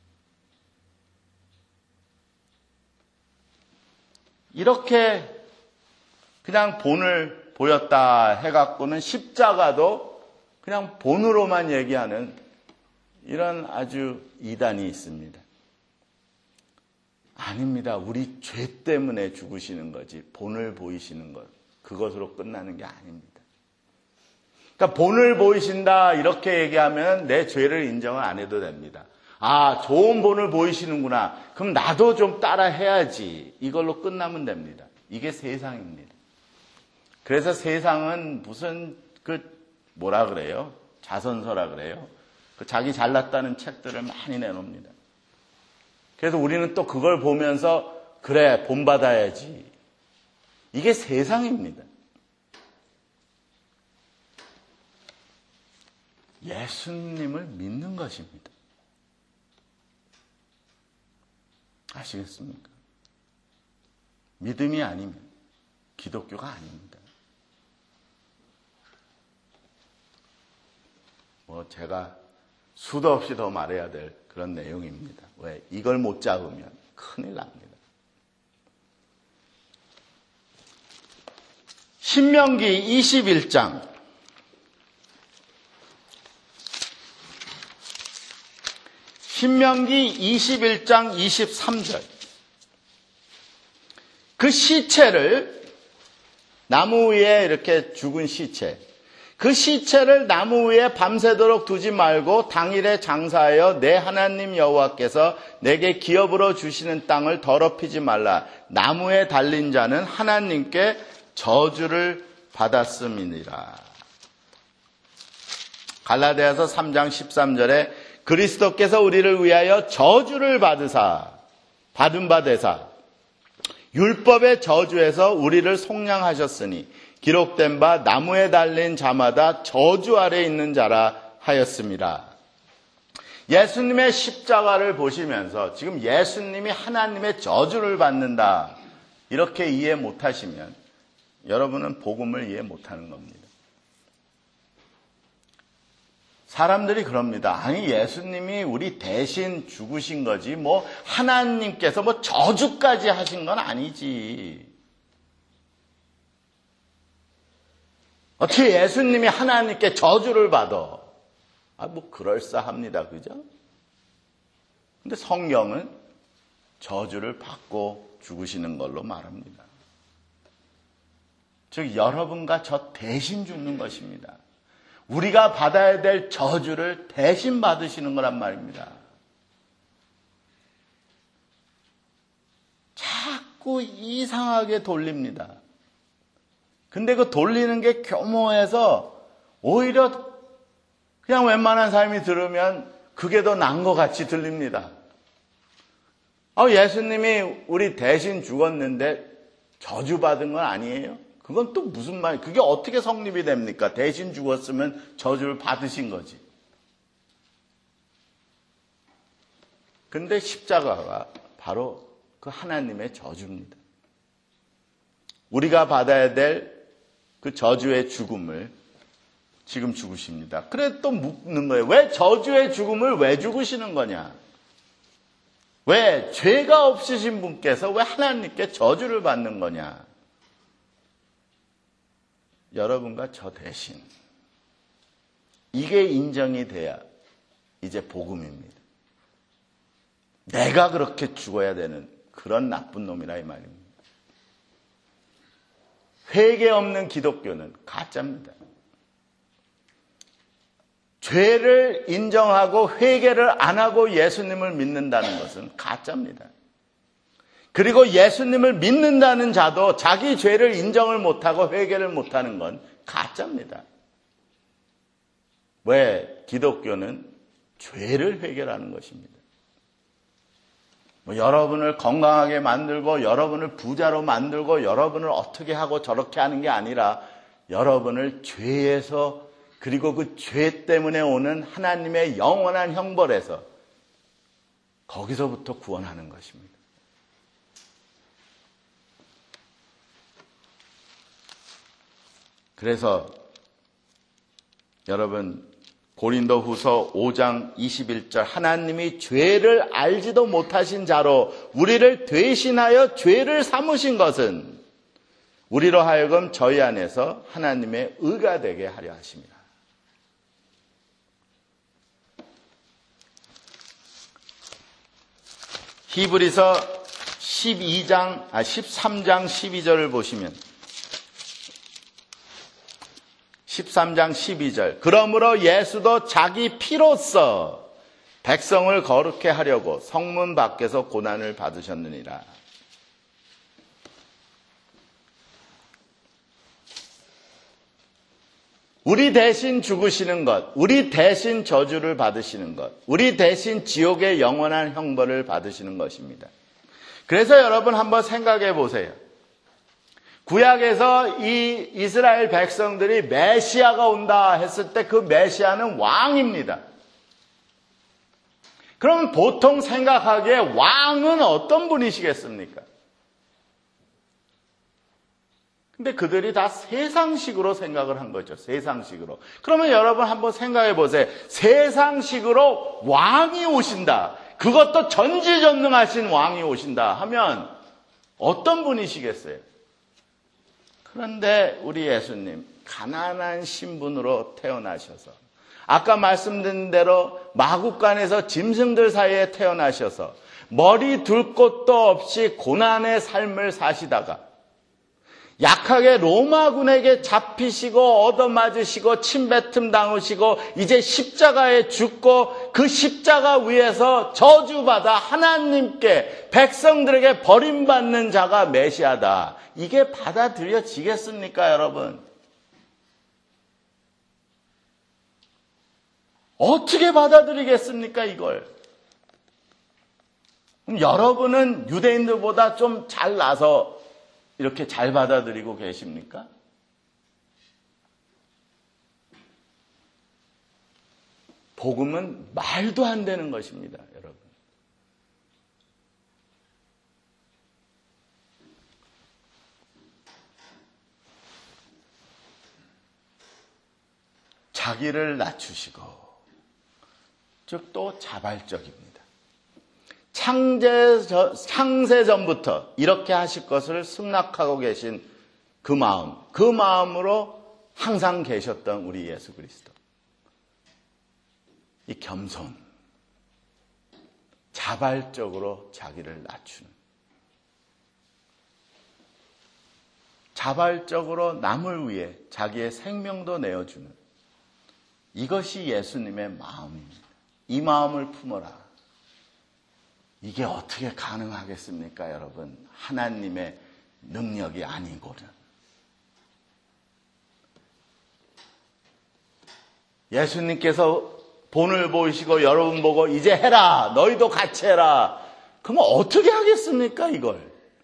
이렇게 그냥 본을 보였다 해갖고는 십자가도 그냥 본으로만 얘기하는 이런 아주 이단이 있습니다. 아닙니다. 우리 죄 때문에 죽으시는 거지 본을 보이시는 것, 그것으로 끝나는 게 아닙니다. 그러니까 본을 보이신다 이렇게 얘기하면 내 죄를 인정을 안 해도 됩니다. 아, 좋은 본을 보이시는구나, 그럼 나도 좀 따라 해야지, 이걸로 끝나면 됩니다. 이게 세상입니다. 그래서 세상은 무슨 그 뭐라 그래요? 자선서라 그래요? 그 자기 잘났다는 책들을 많이 내놓습니다. 그래서 우리는 또 그걸 보면서 그래, 본받아야지. 이게 세상입니다. 예수님을 믿는 것입니다. 아시겠습니까? 믿음이 아니면 기독교가 아닙니다. 뭐 제가 수도 없이 더 말해야 될 그런 내용입니다. 왜? 이걸 못 잡으면 큰일 납니다. 신명기 이십일 장 신명기 이십일 장 이십삼 절, 그 시체를 나무 위에 이렇게 죽은 시체, 그 시체를 나무 위에 밤새도록 두지 말고 당일에 장사하여 내 하나님 여호와께서 내게 기업으로 주시는 땅을 더럽히지 말라. 나무에 달린 자는 하나님께 저주를 받았음이니라. 갈라디아서 삼 장 십삼 절에 그리스도께서 우리를 위하여 저주를 받으사 받은 바 되사 율법의 저주에서 우리를 속량하셨으니 기록된 바 나무에 달린 자마다 저주 아래 있는 자라 하였습니다. 예수님의 십자가를 보시면서 지금 예수님이 하나님의 저주를 받는다 이렇게 이해 못하시면 여러분은 복음을 이해 못하는 겁니다. 사람들이 그럽니다. 아니 예수님이 우리 대신 죽으신 거지 뭐 하나님께서 뭐 저주까지 하신 건 아니지. 어떻게 예수님이 하나님께 저주를 받아? 아, 뭐 그럴싸합니다. 그죠? 근데 성경은 저주를 받고 죽으시는 걸로 말합니다. 즉 여러분과 저 대신 죽는 것입니다. 우리가 받아야 될 저주를 대신 받으시는 거란 말입니다. 자꾸 이상하게 돌립니다. 근데 그 돌리는 게 교모해서 오히려 그냥 웬만한 사람이 들으면 그게 더 나은 것 같이 들립니다. 아, 예수님이 우리 대신 죽었는데 저주받은 건 아니에요? 그건 또 무슨 말, 그게 어떻게 성립이 됩니까? 대신 죽었으면 저주를 받으신 거지. 근데 십자가가 바로 그 하나님의 저주입니다. 우리가 받아야 될 그 저주의 죽음을 지금 죽으십니다. 그래 또 묻는 거예요. 왜 저주의 죽음을 왜 죽으시는 거냐? 왜 죄가 없으신 분께서 왜 하나님께 저주를 받는 거냐? 여러분과 저 대신 이게 인정이 돼야 이제 복음입니다. 내가 그렇게 죽어야 되는 그런 나쁜 놈이라 이 말입니다. 회개 없는 기독교는 가짜입니다. 죄를 인정하고 회개를 안 하고 예수님을 믿는다는 것은 가짜입니다. 그리고 예수님을 믿는다는 자도 자기 죄를 인정을 못하고 회개를 못하는 건 가짜입니다. 왜? 기독교는 죄를 회개하는 것입니다. 뭐 여러분을 건강하게 만들고 여러분을 부자로 만들고 여러분을 어떻게 하고 저렇게 하는 게 아니라 여러분을 죄에서 그리고 그 죄 때문에 오는 하나님의 영원한 형벌에서 거기서부터 구원하는 것입니다. 그래서 여러분 고린도후서 오 장 이십일 절 하나님이 죄를 알지도 못하신 자로 우리를 대신하여 죄를 삼으신 것은 우리로 하여금 저희 안에서 하나님의 의가 되게 하려 하십니다. 히브리서 십이 장, 아, 십삼 장 십이 절을 보시면 십삼 장 십이 절 그러므로 예수도 자기 피로써 백성을 거룩해 하려고 성문 밖에서 고난을 받으셨느니라. 우리 대신 죽으시는 것, 우리 대신 저주를 받으시는 것, 우리 대신 지옥의 영원한 형벌을 받으시는 것입니다. 그래서 여러분 한번 생각해 보세요. 구약에서 이 이스라엘 백성들이 메시아가 온다 했을 때 그 메시아는 왕입니다. 그럼 보통 생각하기에 왕은 어떤 분이시겠습니까? 근데 그들이 다 세상식으로 생각을 한 거죠. 세상식으로. 그러면 여러분 한번 생각해 보세요. 세상식으로 왕이 오신다. 그것도 전지전능하신 왕이 오신다 하면 어떤 분이시겠어요? 그런데 우리 예수님 가난한 신분으로 태어나셔서 아까 말씀드린 대로 마구간에서 짐승들 사이에 태어나셔서 머리 둘 곳도 없이 고난의 삶을 사시다가 약하게 로마군에게 잡히시고 얻어맞으시고 침뱉음 당하시고 이제 십자가에 죽고 그 십자가 위에서 저주받아 하나님께 백성들에게 버림받는 자가 메시아다. 이게 받아들여지겠습니까, 여러분? 어떻게 받아들이겠습니까, 이걸? 그럼 여러분은 유대인들보다 좀 잘 나서 이렇게 잘 받아들이고 계십니까? 복음은 말도 안 되는 것입니다, 여러분. 자기를 낮추시고, 즉 또 자발적입니다. 창제, 창세 전부터 이렇게 하실 것을 승낙하고 계신 그 마음, 그 마음으로 항상 계셨던 우리 예수 그리스도. 이 겸손, 자발적으로 자기를 낮추는, 자발적으로 남을 위해 자기의 생명도 내어주는, 이것이 예수님의 마음입니다. 이 마음을 품어라. 이게 어떻게 가능하겠습니까, 여러분? 하나님의 능력이 아니고는. 예수님께서 본을 보이시고 여러분 보고 이제 해라, 너희도 같이 해라. 그러면 어떻게 하겠습니까, 이걸?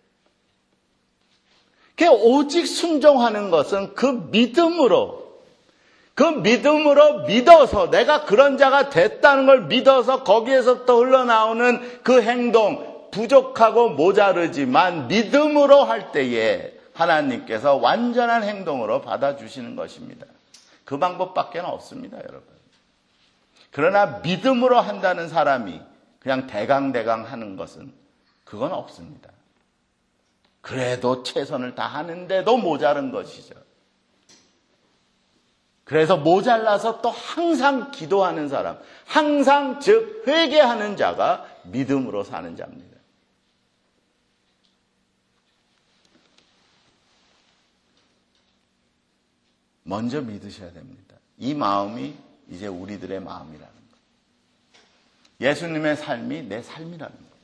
오직 순종하는 것은 그 믿음으로, 그 믿음으로 믿어서, 내가 그런 자가 됐다는 걸 믿어서 거기에서부터 흘러나오는 그 행동, 부족하고 모자르지만 믿음으로 할 때에 하나님께서 완전한 행동으로 받아주시는 것입니다. 그 방법밖에 없습니다, 여러분. 그러나 믿음으로 한다는 사람이 그냥 대강대강 하는 것은 그건 없습니다. 그래도 최선을 다하는데도 모자른 것이죠. 그래서 모자라서 또 항상 기도하는 사람, 항상 즉 회개하는 자가 믿음으로 사는 자입니다. 먼저 믿으셔야 됩니다. 이 마음이 이제 우리들의 마음이라는 것. 예수님의 삶이 내 삶이라는 것.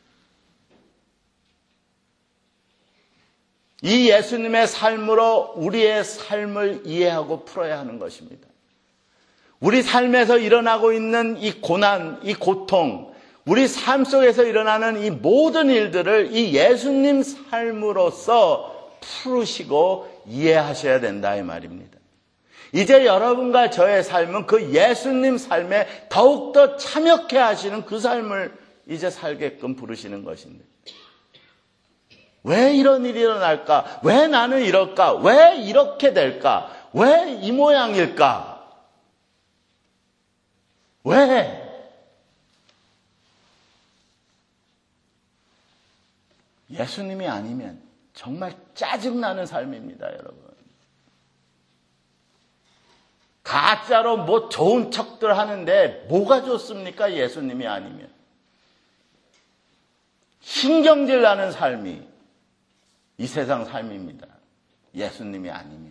이 예수님의 삶으로 우리의 삶을 이해하고 풀어야 하는 것입니다. 우리 삶에서 일어나고 있는 이 고난, 이 고통, 우리 삶 속에서 일어나는 이 모든 일들을 이 예수님 삶으로서 풀으시고 이해하셔야 된다 이 말입니다. 이제 여러분과 저의 삶은 그 예수님 삶에 더욱더 참여케 하시는 그 삶을 이제 살게끔 부르시는 것입니다. 왜 이런 일이 일어날까? 왜 나는 이럴까? 왜 이렇게 될까? 왜 이 모양일까? 왜? 예수님이 아니면 정말 짜증나는 삶입니다, 여러분. 가짜로 뭐 좋은 척들 하는데 뭐가 좋습니까? 예수님이 아니면. 신경질 나는 삶이 이 세상 삶입니다. 예수님이 아니면.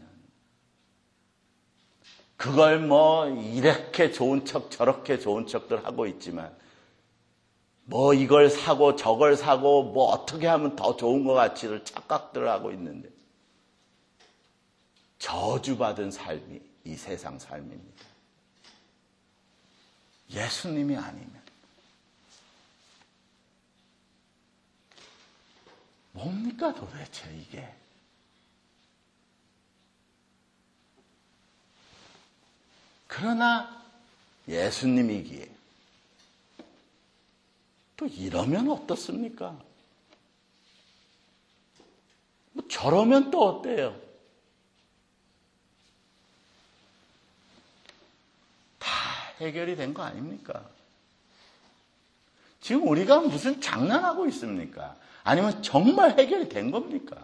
그걸 뭐 이렇게 좋은 척 저렇게 좋은 척들 하고 있지만 뭐 이걸 사고 저걸 사고 뭐 어떻게 하면 더 좋은 것 같이를 착각들을 하고 있는데 저주받은 삶이 이 세상 삶입니다. 예수님이 아니면 뭡니까 도대체 이게? 그러나 예수님이기에 또 이러면 어떻습니까? 뭐 저러면 또 어때요? 다 해결이 된 거 아닙니까? 지금 우리가 무슨 장난하고 있습니까? 아니면 정말 해결이 된 겁니까?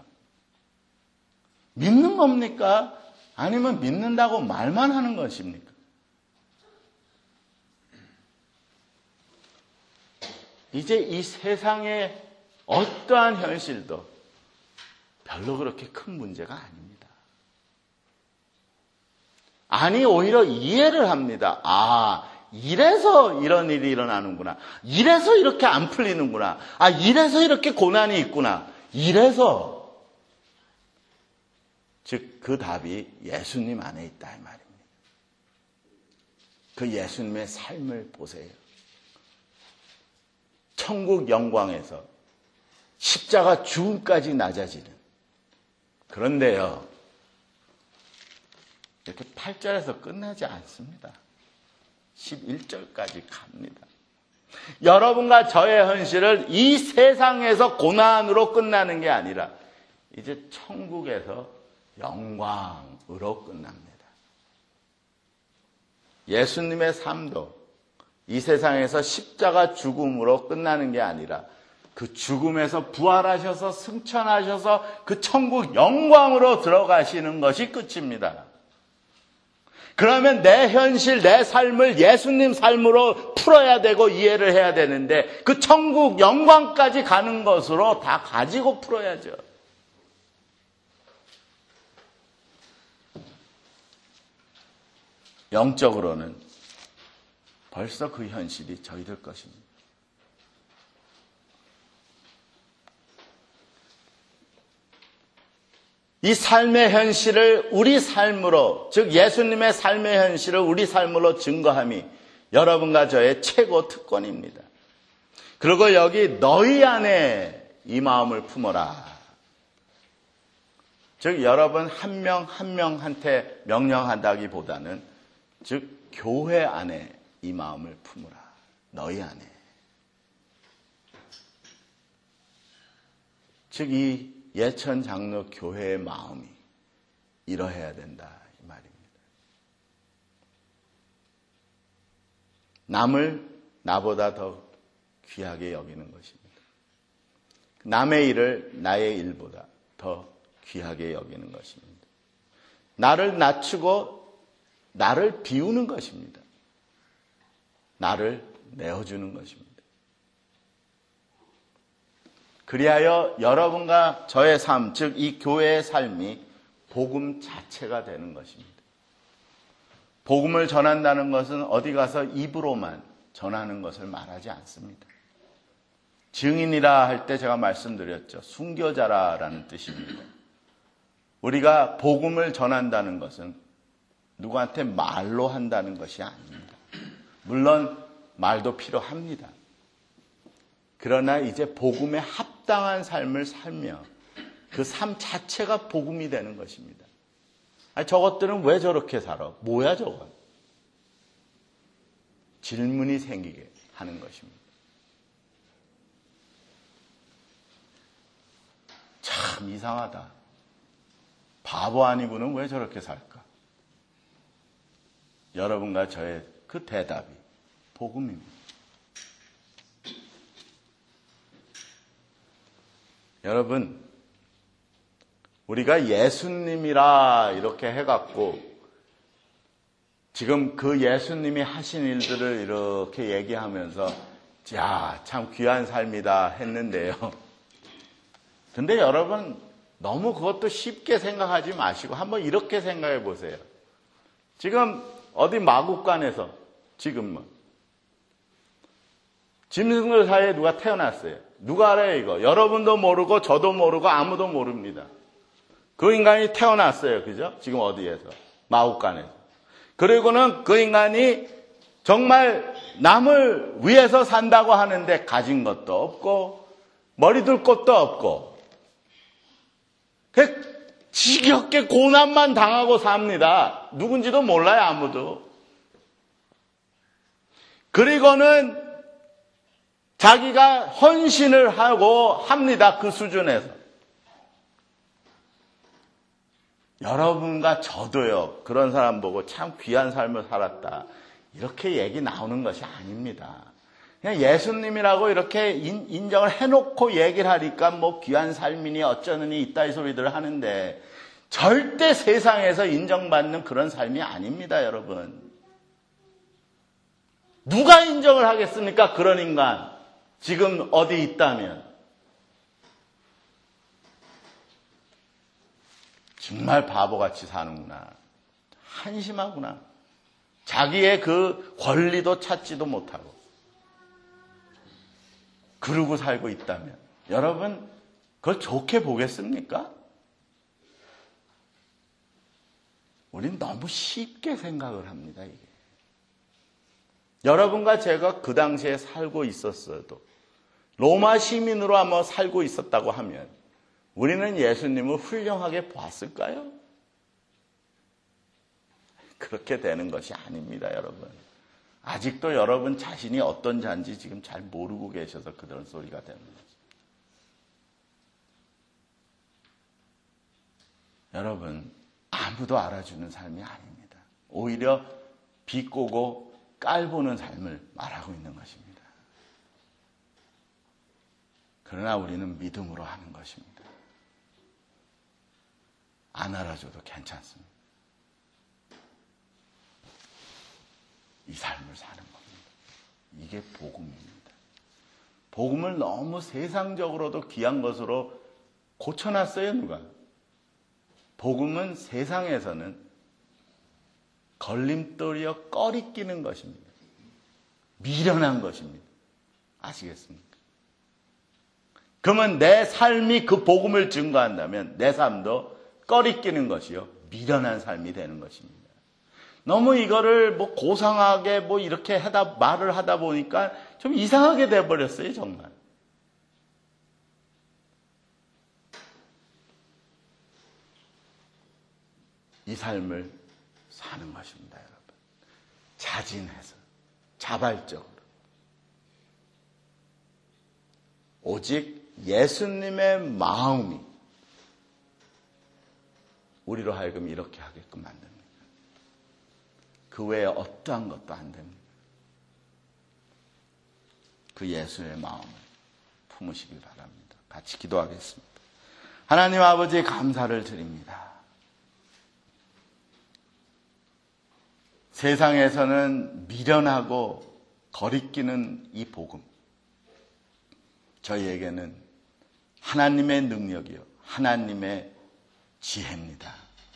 믿는 겁니까? 아니면 믿는다고 말만 하는 것입니까? 이제 이 세상의 어떠한 현실도 별로 그렇게 큰 문제가 아닙니다. 아니, 오히려 이해를 합니다. 아, 이래서 이런 일이 일어나는구나. 이래서 이렇게 안 풀리는구나. 아, 이래서 이렇게 고난이 있구나. 이래서. 즉, 그 답이 예수님 안에 있다 이 말입니다. 그 예수님의 삶을 보세요. 천국 영광에서 십자가 죽음까지 낮아지는. 그런데요, 이렇게 팔 절에서 끝나지 않습니다. 십일 절까지 갑니다. 여러분과 저의 현실을 이 세상에서 고난으로 끝나는 게 아니라 이제 천국에서 영광으로 끝납니다. 예수님의 삶도 이 세상에서 십자가 죽음으로 끝나는 게 아니라 그 죽음에서 부활하셔서 승천하셔서 그 천국 영광으로 들어가시는 것이 끝입니다. 그러면 내 현실, 내 삶을 예수님 삶으로 풀어야 되고 이해를 해야 되는데 그 천국 영광까지 가는 것으로 다 가지고 풀어야죠. 영적으로는 벌써 그 현실이 저희들 것입니다. 이 삶의 현실을 우리 삶으로, 즉 예수님의 삶의 현실을 우리 삶으로 증거함이 여러분과 저의 최고 특권입니다. 그리고 여기 너희 안에 이 마음을 품어라. 즉 여러분 한 명 한 명한테 명령한다기보다는 즉 교회 안에 이 마음을 품으라. 너희 안에. 즉 이 예천 장로 교회의 마음이 이러해야 된다 이 말입니다. 남을 나보다 더 귀하게 여기는 것입니다. 남의 일을 나의 일보다 더 귀하게 여기는 것입니다. 나를 낮추고 나를 비우는 것입니다. 나를 내어주는 것입니다. 그리하여 여러분과 저의 삶, 즉 이 교회의 삶이 복음 자체가 되는 것입니다. 복음을 전한다는 것은 어디 가서 입으로만 전하는 것을 말하지 않습니다. 증인이라 할 때 제가 말씀드렸죠. 순교자라는 뜻입니다. 우리가 복음을 전한다는 것은 누구한테 말로 한다는 것이 아닙니다. 물론 말도 필요합니다. 그러나 이제 복음에 합당한 삶을 살며 그 삶 자체가 복음이 되는 것입니다. 아니, 저것들은 왜 저렇게 살아? 뭐야 저건? 질문이 생기게 하는 것입니다. 참 이상하다. 바보 아니고는 왜 저렇게 살까? 여러분과 저의 그 대답이 복음입니다. 여러분, 우리가 예수님이라 이렇게 해갖고 지금 그 예수님이 하신 일들을 이렇게 얘기하면서 야, 참 귀한 삶이다 했는데요. 근데 여러분, 너무 그것도 쉽게 생각하지 마시고 한번 이렇게 생각해 보세요. 지금 어디 마국간에서 지금 뭐 짐승들 사이에 누가 태어났어요. 누가 알아요 이거? 여러분도 모르고 저도 모르고 아무도 모릅니다. 그 인간이 태어났어요. 그죠? 지금 어디에서? 마국간에서. 그리고는 그 인간이 정말 남을 위해서 산다고 하는데 가진 것도 없고 머리 둘 곳도 없고 지겹게 고난만 당하고 삽니다. 누군지도 몰라요. 아무도. 그리고는 자기가 헌신을 하고 합니다. 그 수준에서. 여러분과 저도요. 그런 사람 보고 참 귀한 삶을 살았다. 이렇게 얘기 나오는 것이 아닙니다. 그냥 예수님이라고 이렇게 인정을 해놓고 얘기를 하니까 뭐 귀한 삶이니 어쩌느니 이따 이 소리들을 하는데 절대 세상에서 인정받는 그런 삶이 아닙니다. 여러분. 누가 인정을 하겠습니까? 그런 인간. 지금 어디 있다면. 정말 바보같이 사는구나. 한심하구나. 자기의 그 권리도 찾지도 못하고. 그러고 살고 있다면. 여러분, 그걸 좋게 보겠습니까? 우린 너무 쉽게 생각을 합니다, 이게. 여러분과 제가 그 당시에 살고 있었어도 로마 시민으로 아마 살고 있었다고 하면 우리는 예수님을 훌륭하게 보았을까요? 그렇게 되는 것이 아닙니다, 여러분. 아직도 여러분 자신이 어떤 자인지 지금 잘 모르고 계셔서 그런 소리가 되는 거죠. 여러분, 아무도 알아주는 삶이 아닙니다. 오히려 비꼬고 깔보는 삶을 말하고 있는 것입니다. 그러나 우리는 믿음으로 하는 것입니다. 안 알아줘도 괜찮습니다. 이 삶을 사는 겁니다. 이게 복음입니다. 복음을 너무 세상적으로도 귀한 것으로 고쳐놨어요, 누가? 복음은 세상에서는 걸림돌이여 꺼리끼는 것입니다. 미련한 것입니다. 아시겠습니까? 그러면 내 삶이 그 복음을 증거한다면 내 삶도 꺼리끼는 것이요, 미련한 삶이 되는 것입니다. 너무 이거를 뭐 고상하게 뭐 이렇게 하다 말을 하다 보니까 좀 이상하게 돼버렸어요, 정말. 이 삶을 사는 것입니다, 여러분. 자진해서, 자발적으로. 오직 예수님의 마음이 우리로 하여금 이렇게 하게끔 만듭니다. 그 외에 어떠한 것도 안 됩니다. 그 예수의 마음을 품으시길 바랍니다. 같이 기도하겠습니다. 하나님 아버지, 감사를 드립니다. 세상에서는 미련하고 거리끼는 이 복음, 저희에게는 하나님의 능력이요, 하나님의 지혜입니다.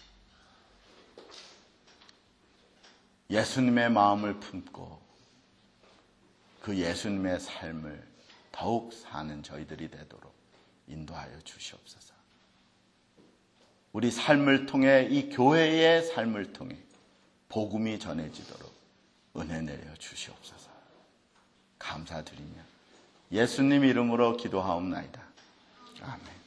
예수님의 마음을 품고 그 예수님의 삶을 더욱 사는 저희들이 되도록 인도하여 주시옵소서. 우리 삶을 통해, 이 교회의 삶을 통해 복음이 전해지도록 은혜 내려 주시옵소서. 감사드리며 예수님 이름으로 기도하옵나이다. 아멘.